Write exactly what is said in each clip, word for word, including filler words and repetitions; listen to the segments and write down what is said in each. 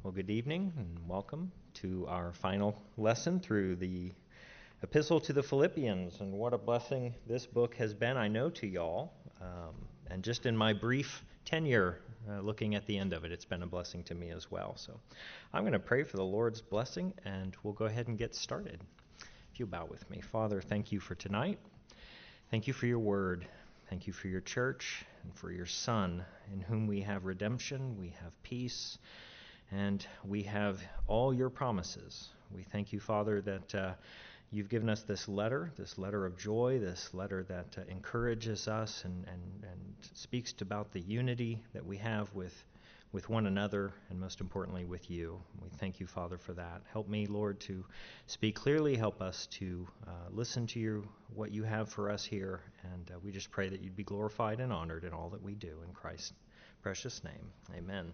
Well, good evening and welcome to our final lesson through the Epistle to the Philippians. And what a blessing this book has been, I know, to y'all. Um, and just in my brief tenure, uh, looking at the end of it, it's been a blessing to me as well. So I'm going to pray for the Lord's blessing, and we'll go ahead and get started. If you bow with me. Father, thank you for tonight. Thank you for your word. Thank you for your church and for your Son, in whom we have redemption, we have peace, and we have all your promises. We thank you, Father, that uh, you've given us this letter, this letter of joy, this letter that uh, encourages us and, and, and speaks about the unity that we have with, with one another, and most importantly, with you. We thank you, Father, for that. Help me, Lord, to speak clearly. Help us to uh, listen to you, what you have for us here, and uh, we just pray that you'd be glorified and honored in all that we do. In Christ's precious name, amen.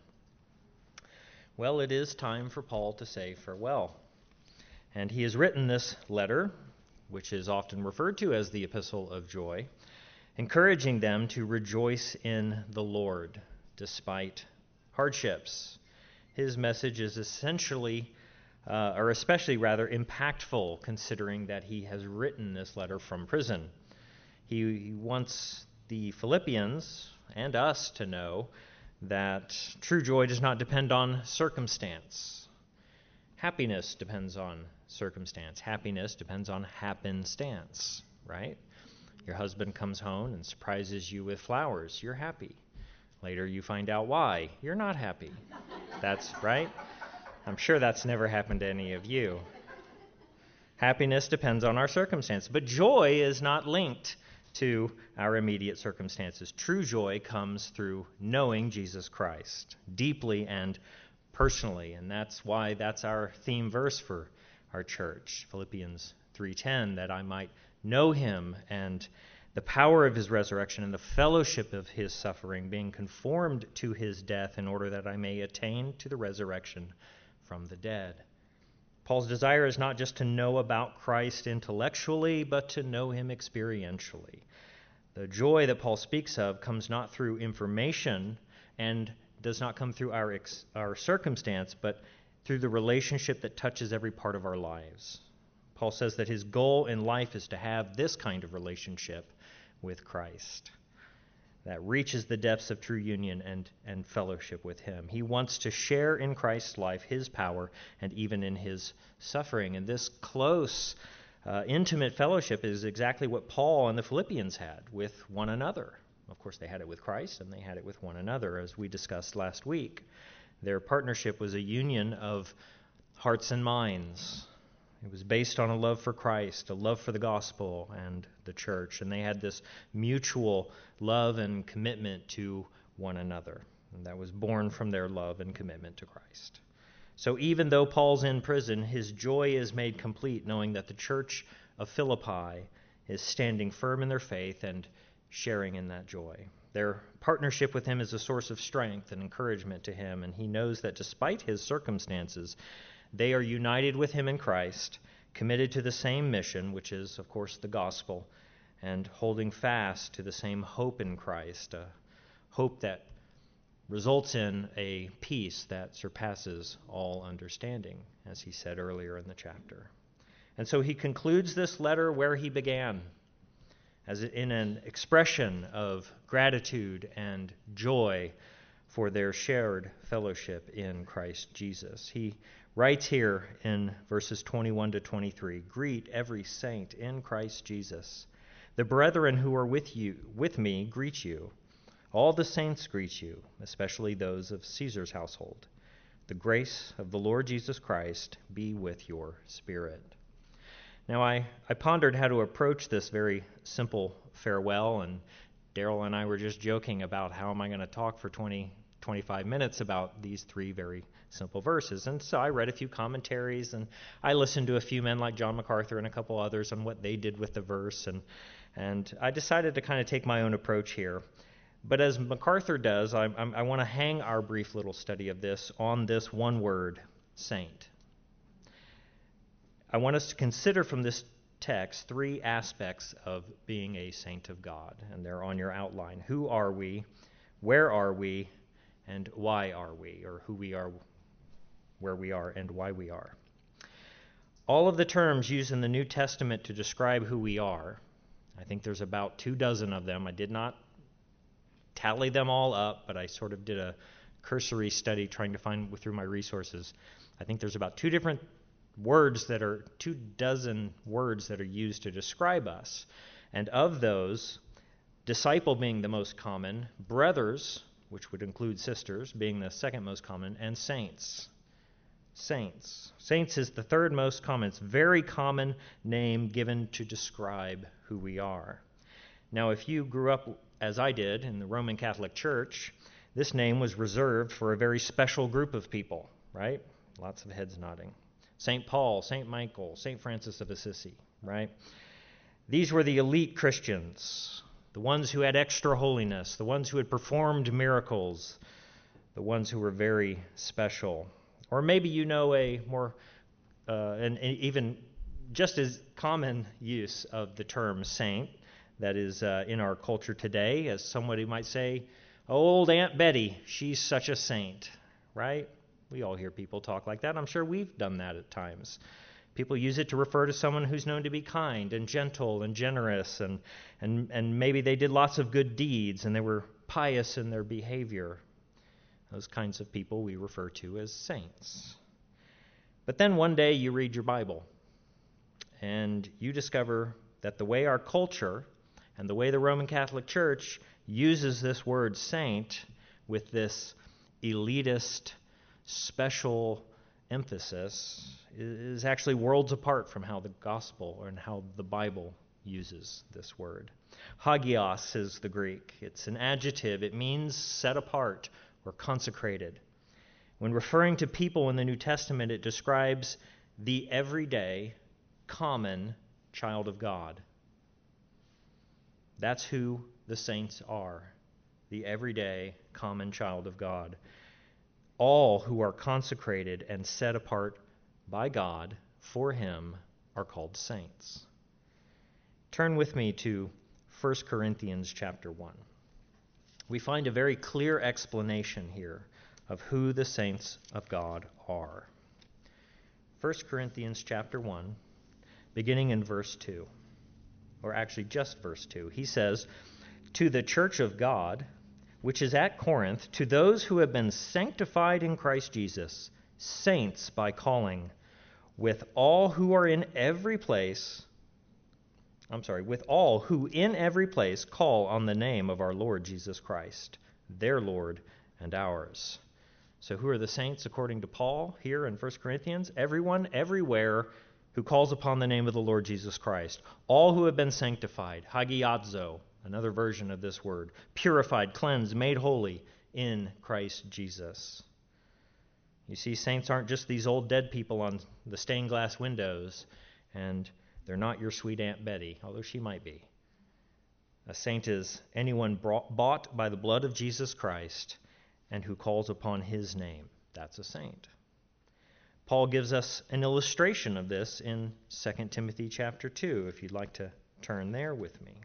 Well, it is time for Paul to say farewell. And he has written this letter, which is often referred to as the Epistle of Joy, encouraging them to rejoice in the Lord despite hardships. His message is essentially, uh, or especially rather, impactful, considering that he has written this letter from prison. He wants the Philippians and us to know that true joy does not depend on circumstance. Happiness depends on circumstance. Happiness depends on happenstance, right? Your husband comes home and surprises you with flowers. You're happy. Later you find out why. You're not happy. That's right. I'm sure that's never happened to any of you. Happiness depends on our circumstance, but joy is not linked to our immediate circumstances. True joy comes through knowing Jesus Christ deeply and personally, and that's why that's our theme verse for our church, Philippians three ten, that I might know him and the power of his resurrection and the fellowship of his suffering, being conformed to his death, in order that I may attain to the resurrection from the dead. Paul's desire is not just to know about Christ intellectually, but to know him experientially. The joy that Paul speaks of comes not through information and does not come through our ex- our circumstance, but through the relationship that touches every part of our lives. Paul says that his goal in life is to have this kind of relationship with Christ that reaches the depths of true union and, and fellowship with him. He wants to share in Christ's life, his power, and even in his suffering. And this close, uh, intimate fellowship is exactly what Paul and the Philippians had with one another. Of course, they had it with Christ, and they had it with one another, as we discussed last week. Their partnership was a union of hearts and minds. It was based on a love for Christ, a love for the gospel and the church, and they had this mutual love and commitment to one another, and that was born from their love and commitment to Christ. So even though Paul's in prison, his joy is made complete knowing that the church of Philippi is standing firm in their faith and sharing in that joy. Their partnership with him is a source of strength and encouragement to him, and he knows that despite his circumstances, they are united with him in Christ, committed to the same mission, which is, of course, the gospel, and holding fast to the same hope in Christ, a hope that results in a peace that surpasses all understanding, as he said earlier in the chapter. And so he concludes this letter where he began, as in an expression of gratitude and joy for their shared fellowship in Christ Jesus. He writes here in verses twenty-one to twenty-three, "Greet every saint in Christ Jesus. The brethren who are with you, with me, greet you. All the saints greet you, especially those of Caesar's household. The grace of the Lord Jesus Christ be with your spirit." Now, I, I pondered how to approach this very simple farewell, and Daryl and I were just joking about how am I going to talk for twenty, twenty-five minutes about these three very simple verses. And so I read a few commentaries, and I listened to a few men like John MacArthur and a couple others on what they did with the verse, and and I decided to kind of take my own approach here. But as MacArthur does, I, I, I want to hang our brief little study of this on this one word, saint. I want us to consider from this text three aspects of being a saint of God, and they're on your outline. Who are we? Where are we? And why are we? Or who we are where we are and why we are. All of the terms used in the New Testament to describe who we are, I think there's about two dozen of them. I did not tally them all up, but I sort of did a cursory study trying to find through my resources. I think there's about two different words that are, two dozen words that are used to describe us. And of those, disciple being the most common, brothers, which would include sisters, being the second most common, and saints. Saints. Saints is the third most common. It's a very common name given to describe who we are. Now, if you grew up, as I did, in the Roman Catholic Church, this name was reserved for a very special group of people, right? Lots of heads nodding. Saint Paul, Saint Michael, Saint Francis of Assisi, right? These were the elite Christians, the ones who had extra holiness, the ones who had performed miracles, the ones who were very special. Or maybe you know a more, uh, an, an even just as common use of the term saint that is uh, in our culture today, as somebody might say, old Aunt Betty, she's such a saint, right? We all hear people talk like that. I'm sure we've done that at times. People use it to refer to someone who's known to be kind and gentle and generous, and, and, and maybe they did lots of good deeds and they were pious in their behavior. Those kinds of people we refer to as saints. But then one day you read your Bible and you discover that the way our culture and the way the Roman Catholic Church uses this word saint with this elitist, special emphasis is actually worlds apart from how the gospel and how the Bible uses this word. Hagios is the Greek. It's an adjective. It means set apart or consecrated. When referring to people in the New Testament, it describes the everyday, common child of God. That's who the saints are, the everyday, common child of God. All who are consecrated and set apart by God for Him are called saints. Turn with me to First Corinthians chapter one. We find a very clear explanation here of who the saints of God are. First Corinthians chapter one, beginning in verse two, or actually just verse two. He says, "To the church of God, which is at Corinth, to those who have been sanctified in Christ Jesus, saints by calling, with all who are in every place, I'm sorry, with all who in every place call on the name of our Lord Jesus Christ, their Lord and ours." So who are the saints according to Paul here in First Corinthians? Everyone, everywhere who calls upon the name of the Lord Jesus Christ. All who have been sanctified, hagiadzo, another version of this word, purified, cleansed, made holy in Christ Jesus. You see, saints aren't just these old dead people on the stained glass windows, and they're not your sweet Aunt Betty, although she might be. A saint is anyone brought, bought by the blood of Jesus Christ and who calls upon His name. That's a saint. Paul gives us an illustration of this in Second Timothy chapter two, if you'd like to turn there with me.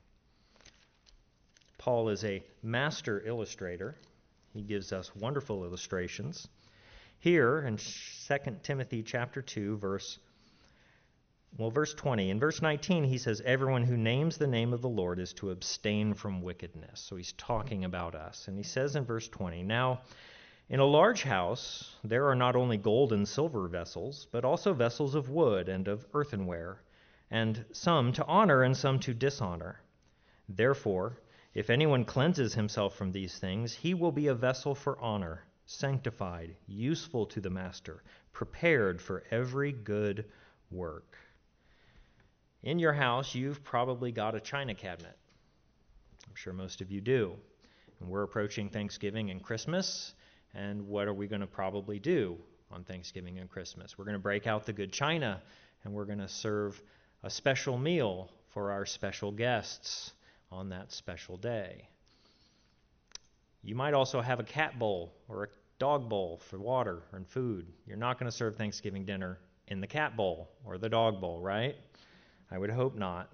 Paul is a master illustrator. He gives us wonderful illustrations. Here in Second Timothy chapter two, verse Well, verse twenty. In verse nineteen, he says, "Everyone who names the name of the Lord is to abstain from wickedness." So he's talking about us. And he says in verse twenty, "Now, in a large house, there are not only gold and silver vessels, but also vessels of wood and of earthenware, and some to honor and some to dishonor. Therefore, if anyone cleanses himself from these things, he will be a vessel for honor, sanctified, useful to the master, prepared for every good work." In your house, you've probably got a china cabinet. I'm sure most of you do. And we're approaching Thanksgiving and Christmas, and what are we going to probably do on Thanksgiving and Christmas? We're going to break out the good china, and we're going to serve a special meal for our special guests on that special day. You might also have a cat bowl or a dog bowl for water and food. You're not going to serve Thanksgiving dinner in the cat bowl or the dog bowl, right? I would hope not.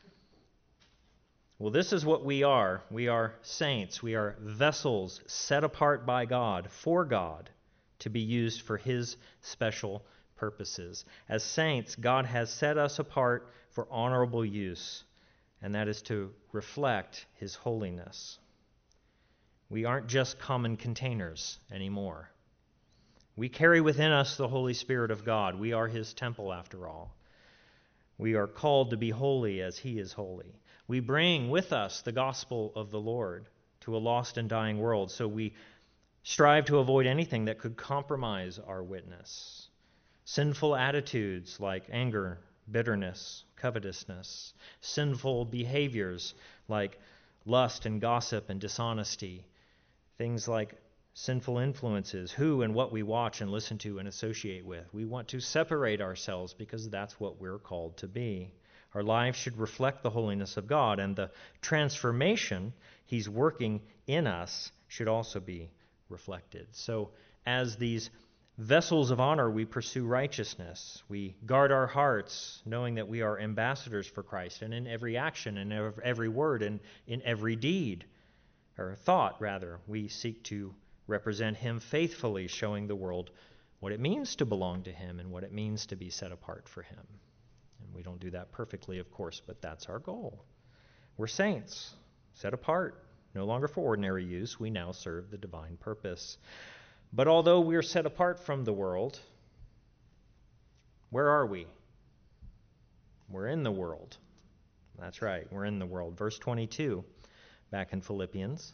Well, this is what we are. We are saints. We are vessels set apart by God, for God, to be used for his special purposes. As saints, God has set us apart for honorable use, and that is to reflect his holiness. We aren't just common containers anymore. We carry within us the Holy Spirit of God. We are his temple, after all. We are called to be holy as he is holy. We bring with us the gospel of the Lord to a lost and dying world, so we strive to avoid anything that could compromise our witness. Sinful attitudes like anger, bitterness, covetousness, sinful behaviors like lust and gossip and dishonesty, things like sinful influences, who and what we watch and listen to and associate with. We want to separate ourselves because that's what we're called to be. Our lives should reflect the holiness of God, and the transformation he's working in us should also be reflected. So as these vessels of honor, we pursue righteousness. We guard our hearts, knowing that we are ambassadors for Christ, and in every action, in every word, and in every deed, or thought, rather, we seek to represent him faithfully, showing the world what it means to belong to him and what it means to be set apart for him. And we don't do that perfectly, of course, but that's our goal. We're saints, set apart, no longer for ordinary use. We now serve the divine purpose. But although we're set apart from the world, where are we? We're in the world. That's right, we're in the world. Verse twenty-two, back in Philippians,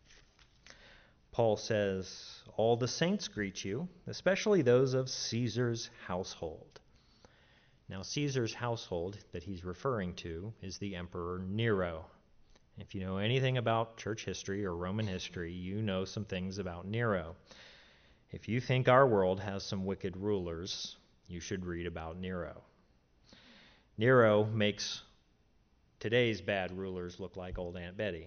Paul says, "All the saints greet you, especially those of Caesar's household." Now, Caesar's household that he's referring to is the Emperor Nero. If you know anything about church history or Roman history, you know some things about Nero. If you think our world has some wicked rulers, you should read about Nero. Nero makes today's bad rulers look like old Aunt Betty.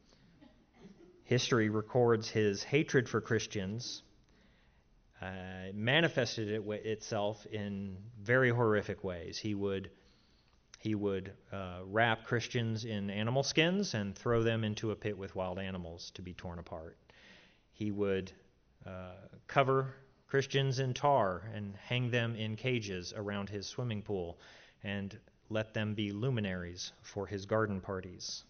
History records his hatred for Christians. Uh, manifested it w- itself in very horrific ways. He would he would uh, wrap Christians in animal skins and throw them into a pit with wild animals to be torn apart. He would uh, cover Christians in tar and hang them in cages around his swimming pool and let them be luminaries for his garden parties.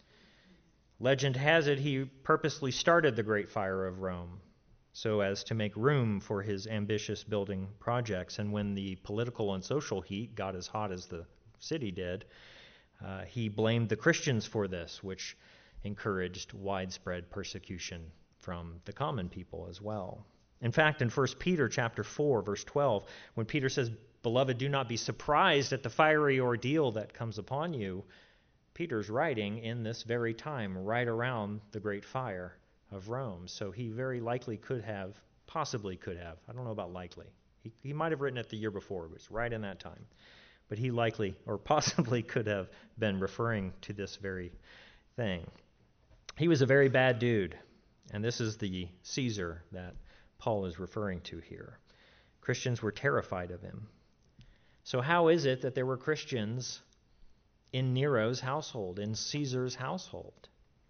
Legend has it he purposely started the Great Fire of Rome so as to make room for his ambitious building projects. And when the political and social heat got as hot as the city did, uh, he blamed the Christians for this, which encouraged widespread persecution from the common people as well. In fact, in First Peter chapter four, verse twelve, when Peter says, "Beloved, do not be surprised at the fiery ordeal that comes upon you," Peter's writing in this very time, right around the Great Fire of Rome. So he very likely could have, possibly could have, I don't know about likely. He, he might have written it the year before, it was right in that time. But he likely, or possibly could have been referring to this very thing. He was a very bad dude, and this is the Caesar that Paul is referring to here. Christians were terrified of him. So how is it that there were Christians in Nero's household, in Caesar's household?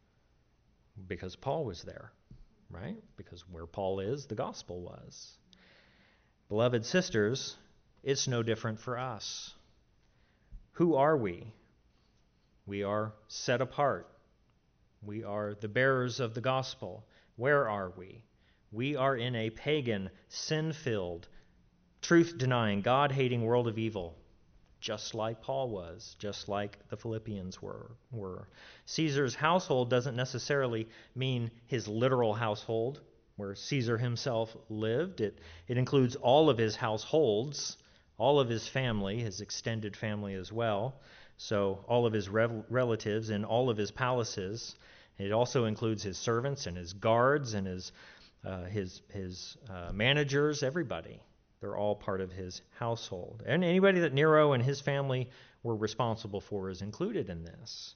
Because Paul was there, right? Because where Paul is, the gospel was. Beloved sisters, it's no different for us. Who are we? We are set apart. We are the bearers of the gospel. Where are we? We are in a pagan, sin-filled, truth-denying, God-hating world of evil, just like Paul was, just like the Philippians were. were. Caesar's household doesn't necessarily mean his literal household, where Caesar himself lived. It, it includes all of his households, all of his family, his extended family as well, so all of his rev- relatives and all of his palaces. It also includes his servants and his guards and his, uh, his, his uh, managers, everybody. They're all part of his household. And anybody that Nero and his family were responsible for is included in this.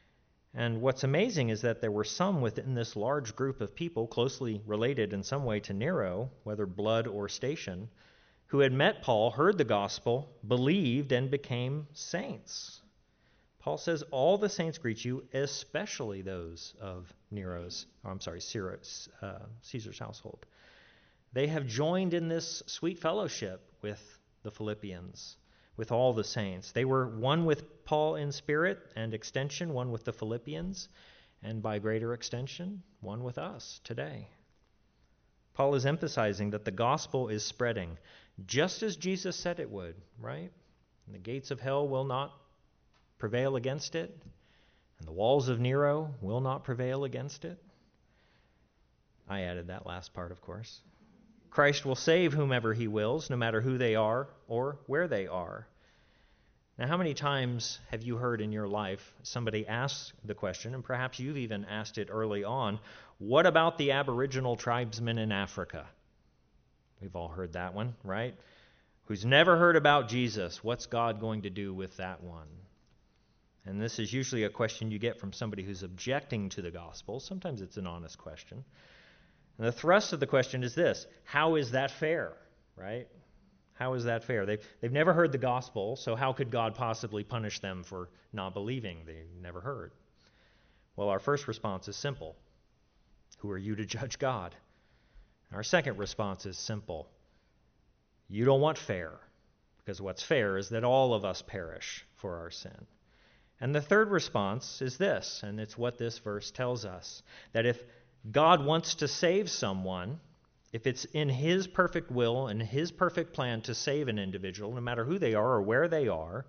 And what's amazing is that there were some within this large group of people closely related in some way to Nero, whether blood or station, who had met Paul, heard the gospel, believed, and became saints. Paul says, all the saints greet you, especially those of Nero's, oh, I'm sorry, Caesar's, uh, Caesar's household. they have joined in this sweet fellowship with the Philippians, with all the saints. They were one with Paul in spirit and extension, one with the Philippians, and by greater extension, one with us today. Paul is emphasizing that the gospel is spreading, just as Jesus said it would, right? And the gates of hell will not prevail against it, and the walls of Nero will not prevail against it. I added that last part, of course. Christ will save whomever he wills, no matter who they are or where they are. Now, how many times have you heard in your life somebody ask the question, and perhaps you've even asked it early on, what about the Aboriginal tribesmen in Africa? We've all heard that one, right? Who's never heard about Jesus? What's God going to do with that one? And this is usually a question you get from somebody who's objecting to the gospel. Sometimes it's an honest question. And the thrust of the question is this: how is that fair, right? How is that fair? They've, they've never heard the gospel, so how could God possibly punish them for not believing? They never heard. Well, our first response is simple. Who are you to judge God? Our second response is simple. You don't want fair, because what's fair is that all of us perish for our sin. And the third response is this, and it's what this verse tells us, that if God wants to save someone, if it's in his perfect will and his perfect plan to save an individual, no matter who they are or where they are,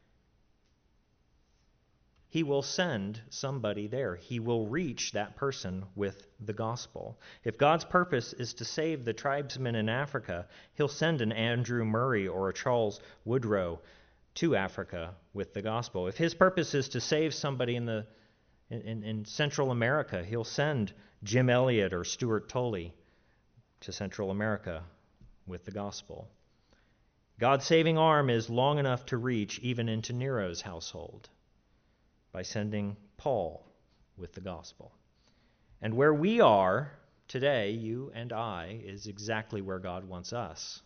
he will send somebody there. He will reach that person with the gospel. If God's purpose is to save the tribesmen in Africa, he'll send an Andrew Murray or a Charles Woodrow to Africa with the gospel. If his purpose is to save somebody in the in, in Central America, he'll send Jim Elliot or Stuart Tolley to Central America with the gospel. God's saving arm is long enough to reach even into Nero's household by sending Paul with the gospel. And where we are today, you and I, is exactly where God wants us.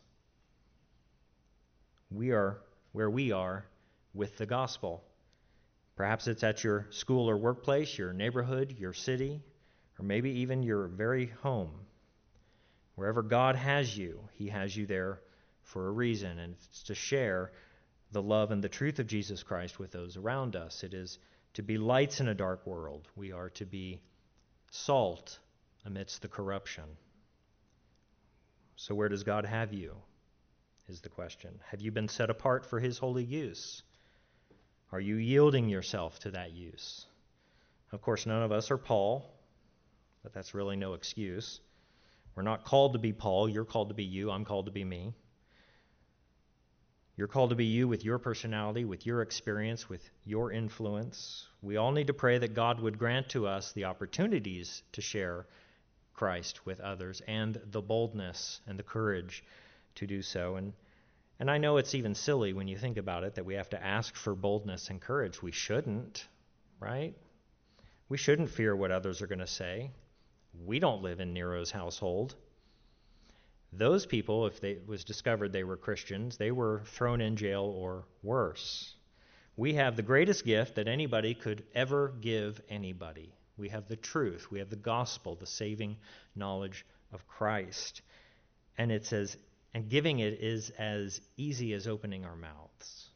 We are where we are with the gospel. Perhaps it's at your school or workplace, your neighborhood, your city, or maybe even your very home. Wherever God has you, he has you there for a reason, and it's to share the love and the truth of Jesus Christ with those around us. It is to be lights in a dark world. We are to be salt amidst the corruption. So where does God have you, is the question. Have you been set apart for his holy use? Are you yielding yourself to that use? Of course, none of us are Paul, but that's really no excuse. We're not called to be Paul. You're called to be you. I'm called to be me. You're called to be you with your personality, with your experience, with your influence. We all need to pray that God would grant to us the opportunities to share Christ with others and the boldness and the courage to do so. And and I know it's even silly when you think about it that we have to ask for boldness and courage. We shouldn't, right? We shouldn't fear what others are going to say. We don't live in Nero's household. Those people, if they, it was discovered they were Christians, they were thrown in jail or worse. We have the greatest gift that anybody could ever give anybody. We have the truth. We have the gospel, the saving knowledge of Christ. And it's as and giving it is as easy as opening our mouths.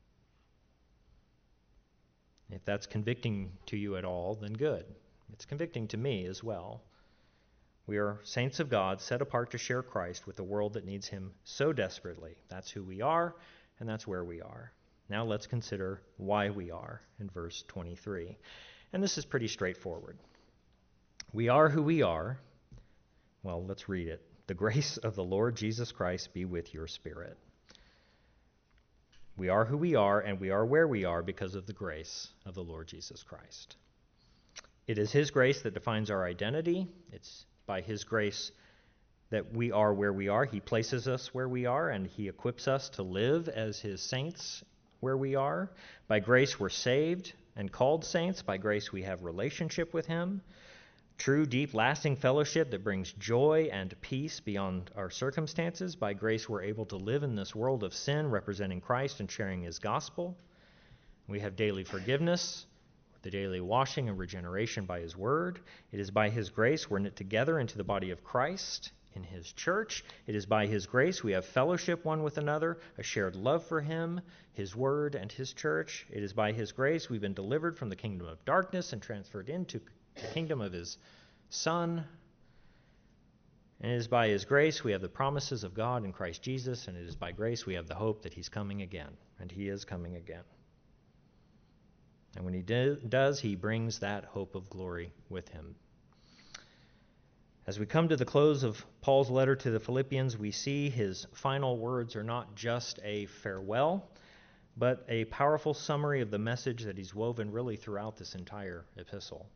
If that's convicting to you at all, then good. It's convicting to me as well. We are saints of God, set apart to share Christ with a world that needs him so desperately. That's who we are, and that's where we are. Now let's consider why we are in verse twenty-three. And this is pretty straightforward. We are who we are. Well, let's read it. The grace of the Lord Jesus Christ be with your spirit. We are who we are, and we are where we are because of the grace of the Lord Jesus Christ. It is his grace that defines our identity. It's by his grace that we are where we are. He places us where we are, and he equips us to live as his saints where we are. By grace we're saved and called saints. By grace we have relationship with him. True, deep, lasting fellowship that brings joy and peace beyond our circumstances. By grace we're able to live in this world of sin, representing Christ and sharing his gospel. We have daily forgiveness, the daily washing and regeneration by his word. It is by his grace we're knit together into the body of Christ, in his church. It is by his grace we have fellowship one with another, a shared love for him, his word, and his church. It is by his grace we've been delivered from the kingdom of darkness and transferred into the kingdom of his Son. And it is by his grace we have the promises of God in Christ Jesus, and it is by grace we have the hope that he's coming again, and he is coming again. And when he do, does, he brings that hope of glory with him. As we come to the close of Paul's letter to the Philippians, we see his final words are not just a farewell, but a powerful summary of the message that he's woven really throughout this entire epistle.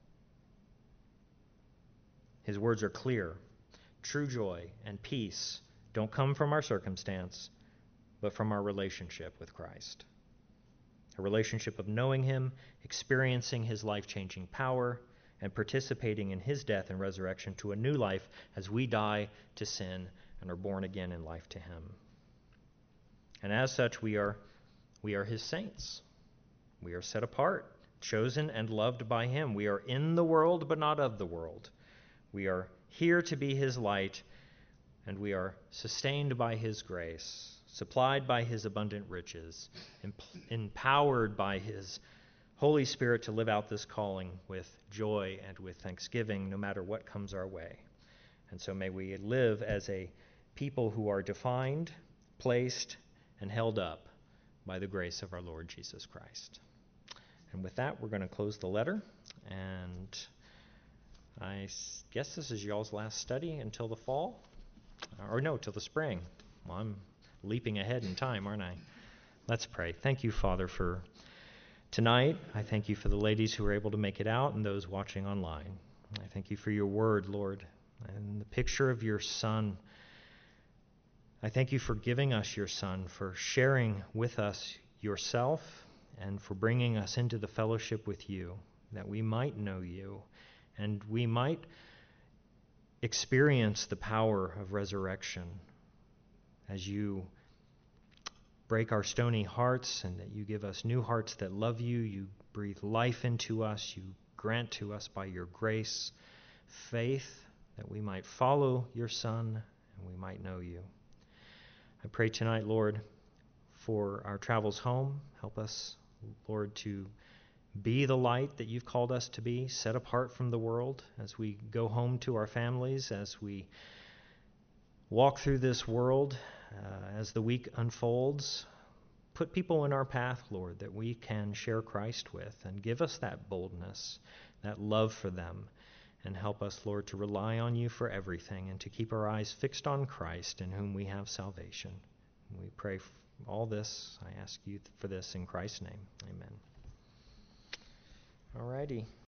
His words are clear. True joy and peace don't come from our circumstance, but from our relationship with Christ. A relationship of knowing him, experiencing his life-changing power, and participating in his death and resurrection to a new life as we die to sin and are born again in life to him. And as such, we are, we are his saints. We are set apart, chosen and loved by him. We are in the world, but not of the world. We are here to be his light, and we are sustained by his grace, supplied by his abundant riches, empowered by his Holy Spirit to live out this calling with joy and with thanksgiving, no matter what comes our way. And so may we live as a people who are defined, placed, and held up by the grace of our Lord Jesus Christ. And with that, we're going to close the letter. And I guess this is y'all's last study until the fall. Or no, till the spring. Well, I'm leaping ahead in time, aren't I? Let's pray. Thank you, Father, for tonight. I thank you for the ladies who were able to make it out and those watching online. I thank you for your word, Lord, and the picture of your Son. I thank you for giving us your Son, for sharing with us yourself, and for bringing us into the fellowship with you, that we might know you, and we might experience the power of resurrection as you break our stony hearts, and that you give us new hearts that love you. You breathe life into us. You grant to us by your grace faith that we might follow your Son and we might know you. I pray tonight, Lord, for our travels home. Help us, Lord, to be the light that you've called us to be, set apart from the world as we go home to our families, as we walk through this world. Uh, as the week unfolds, put people in our path, Lord, that we can share Christ with, and give us that boldness, that love for them, and help us, Lord, to rely on you for everything and to keep our eyes fixed on Christ, in whom we have salvation. We pray for all this. I ask you for this in Christ's name. Amen. All righty.